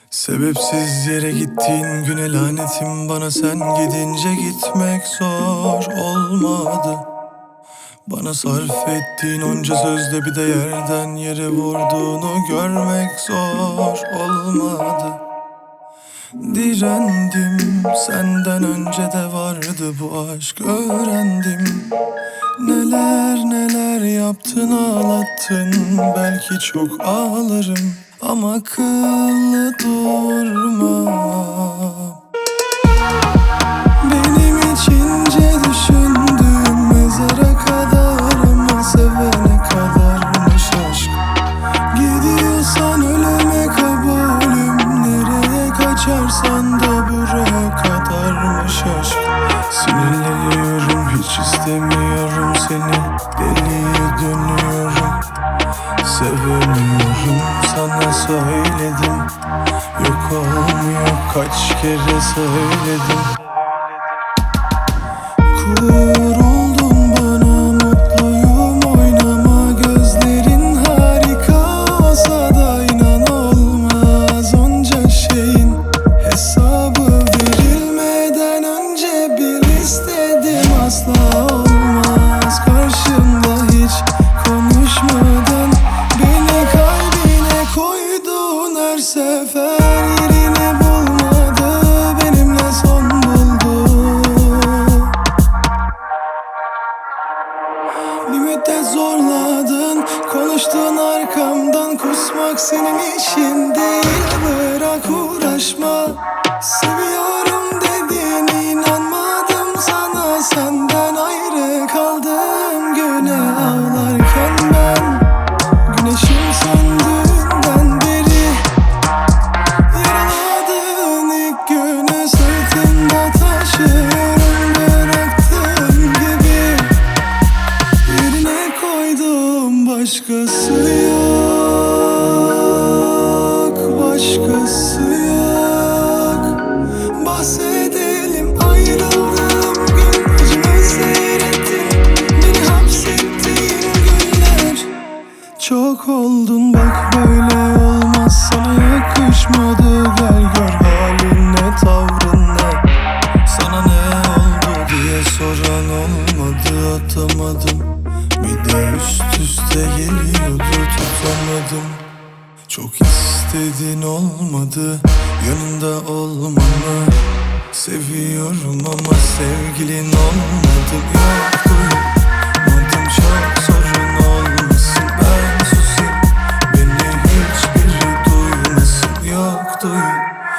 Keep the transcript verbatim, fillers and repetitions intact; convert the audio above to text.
Sebepsiz yere gittiğin güne lanetim bana, sen gidince gitmek zor olmadı. Bana sarf ettiğin onca sözde bir de yerden yere vurduğunu görmek zor olmadı. Direndim, senden önce de vardı bu aşk, öğrendim. Neler neler yaptın, ağlattın, belki çok ağlarım ama akıllı durma. Benim içince düşündüğüm mezara kadar, ama sevene kadarmış aşk. Gidiyorsan ölüme kabulüm, nereye kaçarsan da buraya kadarmış aşk. Sinirleniyorum, hiç istemiyorum seni, deliye dönüyorum. Sevemiyorum, sana söyledim, yok olmuyor, kaç kere söyledim. Kuruldun bana, mutluyum, oynama. Gözlerin harika olsa da inan olmaz. Onca şeyin hesabı verilmeden önce bir istedim, asla olmaz. Karşımda hiç konuşmadan beni kalbine koydun her sefer. Yerini bulmadı, benimle son buldu. Bir müddet zorladın, konuştun arkamdan. Kusmak senin işin değil, bırak uğraşma. Seviyorum dediğine inanmadım sana. Senden ayrı kaldım güne ağlarken ben. Güneşim söndüğünden beri yaraladığın ilk günü sırtında taşıyorum, bıraktığım gibi. Yerine koydum, başkası yok, başkası yok. Bahsedelim ayrıldığım gün, acımı seyrettin, beni hapsettiğin günler. Çok oldun bak, böyle olmaz, sana yakışmadı. Gel gör halin ne, tavrın ne. Sana ne oldu diye soran olmadı, atamadım. Bir de üst üste geliyordu, tutamadım. Çok istedin, olmadı, yanında olmamı. Seviyorum ama sevgilin olmadım. Yok duymadım, çok sorun olmasın, ben susayım, beni hiçbiri duymasın. Yok duymadım.